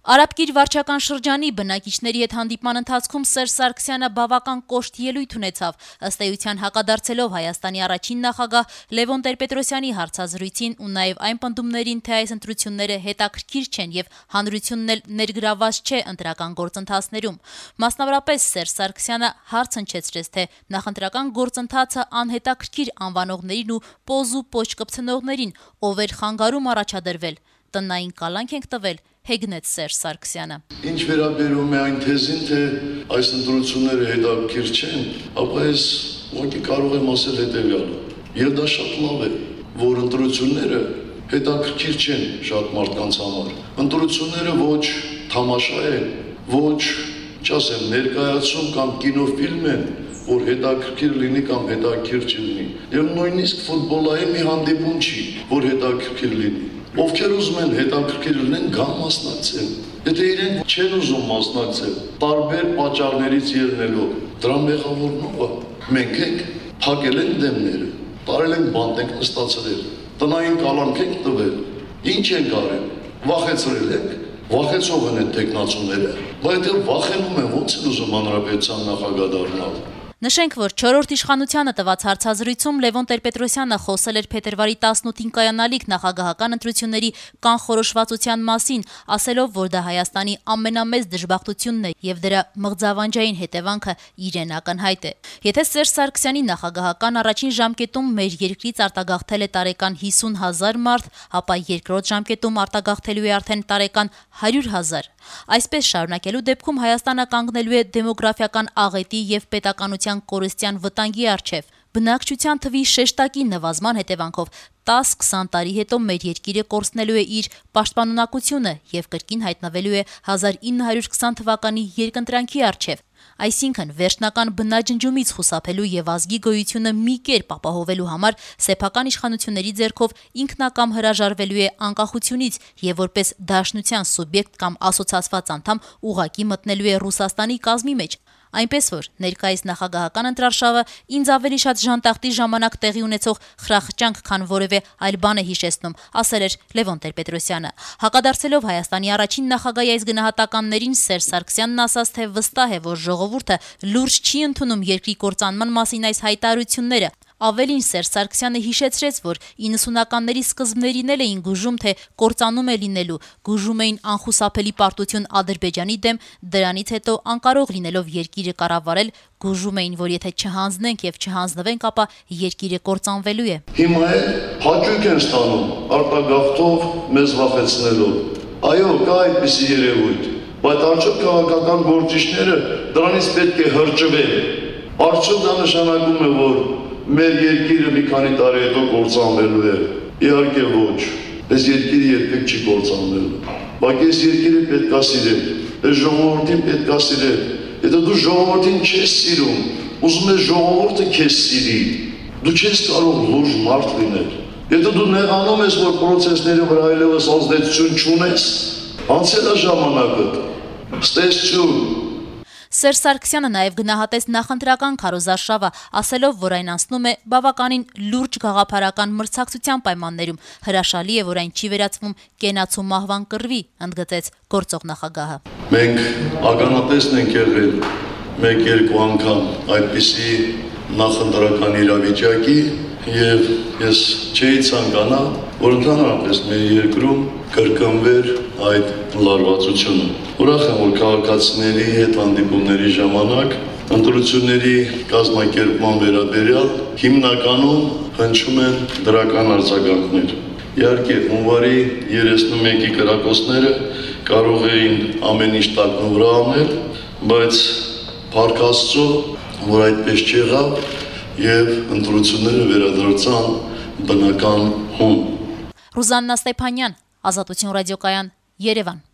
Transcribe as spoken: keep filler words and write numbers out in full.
Արաբկիր վարչական շրջանի բնակիչների հետ հանդիպման ընթացքում Սերժ Սարգսյանը բավական կոշտ ելույթ ունեցավ, ըստ էության հակադարձելով Հայաստանի առաջին նախագահ Լևոն Տեր-Պետրոսյանի հարցազրույցին ու նաև այն պնդումներին, թե այս ընտրությունները հետաքրքիր չեն եւ հանրությունն էլ ներգրավված չէ ընտրական գործընթացներում։ Մասնավորապես Սերժ Սարգսյանը հարց հնչեցրեց, թե նախընտրական գործընթացը անհետաքրքիր անվանողներին ու պոզ ու պոչ կպցնողներին ով էր խանգարում առաջադրվել։ Տնային կալանք ենք տվել, հեգնեց Սերժ Սարգսյանը։ Ինչ վերաբերում է այն թեզին, թե այս ընտրությունները հետաքրքիր չեն, ապա ես ուղղակի կարող եմ ասել հետևյալը։ Եվ դա շատ լավ է, որ ընտրությունները հետաքրքիր չեն շատ մարդկանց համար։ Ընտրությունները ոչ թամաշա են, ոչ, չասեմ, ներկայացում կամ կինոֆիլմ են, որ հետաքրքիր լինի կամ հետաքրքիր չլինի։ Եվ նույնիսկ ֆուտբոլային մի հանդիպում չի, որ հետաքրքիր լինի։ Ովքեր ուզում են հետաքրքիր լինեն, գան մասնակցեն։ Եթե իրենք չեն ուզում մասնակցել, տարբեր պատճառներից ելնելով, դրա մեղավորն ով է։ Մենք ենք փակել ենք դեմները, տարել ենք բանտ ենք նստացրել, տնային կալանք ենք տվել, ինչ ենք արել, վախեցրել ենք, վախեցող են այդ տեխնացուները, բայց եթե վախենում են, ո՞նց են ուզում հանրապետության նախագահ դառնալ։ Նշենք, որ չորրորդ իշխանությանը տված հարցազրույցում Լևոն Տեր-Պետրոսյանը խոսել էր փետրվարի տասնութին կայանալիք նախագահական ընտրությունների կանխորոշվածության մասին, ասելով, որ դա Հայաստանի ամենամեծ դժբախտությունն է եւ դրա մղձավանջային հետևանքը իրեն ակնհայտ է։ Եթե Սերժ Սարգսյանի նախագահական առաջին ժամկետում մեր երկրից արտագաղթել է տարեկան հիսուն հազար մարդ, ապա երկրորդ ժամկետում արտագաղթելու է արդեն տարեկան հարյուր հազար։ Այսպես շարունակելու դեպքում Հայաստանը կանգնելու է դեմոգրաֆիական աղետի եւ պետականության կորստյան վտանգի առջև։ Բնակչության թվի շեշտակի նվազման հետևանքով տաս-քսան տարի հետո մեր երկիրը կորցնելու է իր պաշտպանունակությունը եւ կրկին հայտնվելու է հազար ինը հարյուր քսան թվականի երկընտրանքի առջև։ Այսինքն վերջնական բնաջնջումից խուսափելու եւ ազգի գոյությունը մի կերպ ապահովելու համար սեփական իշխանությունների ձեռքով ինքնակամ հրաժարվելու է անկախությունից եւ որպես դաշնության սուբյեկտ կամ ասոցիացված անդամ ուղղակի մտնելու է Ռուսաստանի կազմի մեջ։ Այնպես որ ներկայիս նախագահական ընտրարշավը ինձ ավելի շատ ժանտախտի ժամանակ տեղի ունեցող խրախճանք, քան որևէ այլ բան է հիշեցնում, ասել էր Լևոն Տեր-Պետրոսյանը։ Հակադարձելով Հայաստանի առաջին նախագահի այս գնահատականներին, Սերժ Սարգսյանն ասաց, թե վստահ է, որ ժողովուրդը լուրջ չի ընդունում երկրի կործանման մասին այս հայտարարությունները։ Ավելին Սերժ Սարգսյանը հիշեցրեց, որ իննսունականների սկզբներին էլ էին գուժում, թե կործանում է լինելու, գուժում էին անխուսափելի պարտություն Ադրբեջանի դեմ, դրանից հետո անկարող լինելով երկիրը կառավարել, գուժում էին, որ եթե չհանձնենք եւ չհանձնվենք, ապա երկիրը կործանվելու է։ Հիմա էլ հաճույք են ստանում արտագաղթով մեզ վախեցնելով։ Այո, կա այդպիսի երևույթ, բայց արդյոք քաղաքական գործիչները դրանից պետք է հրճվեն։ Արդյոք դա նշանակում է, որ մեր երկիրը մի քանի տարի հետո կործանվելու է։ Իհարկե ոչ։ Այս երկիրը երբեք չի կործանվելու։ Բայց այս երկիրը պետք է սիրել։ Այս ժողովրդին պետք է սիրել։ Եթե դու ժողովրդին չես սիրում, ուզում ես ժողովուրդը քեզ սիրի, դու չես կարող լուրջ մարդ լինել։ Եթե դու նեղանում ես, որ պրոցեսների վրա այլևս ազդեցություն չունես, անցել է ժամանակը։ Ստեսություն։ Սերժ Սարգսյանը նաև գնահատեց նախընտրական քարոզարշավը, ասելով, որ այն անցնում է բավականին լուրջ գաղափարական մրցակցության պայմաններում, հրաշալի է, որ այն չի վերածվում կենացու մահվան կռվի, ընդգծեց գործող նախագահը։ Մենք ականատեսն ենք եղել մեկ-երկու անգամ այդպիսի նախընտրական իրավիճակի եւ ես չէի ցանկանա, որ ընդհանրապես մեր երկրում կրկնվեր այդ լարվածությունը։ Ուրախ եմ, որ քաղաքացիների հետ հանդիպումների ժամանակ ընտրությունների կազմակերպման վերաբերյալ հիմնականում հնչում են դրական արձագանքներ։ Իհարկե, հունվարի երեսնումեկի կրակոցները կարող էին ամեն ինչ տակնու վրա անել, բայց փառք Աստծո, որ այդպես չեղավ եւ ընտրությունները վերադարձան բնական հուն։ Ռուզաննա Ստեփանյան, Ազատություն ռադիոկայան, Երևան։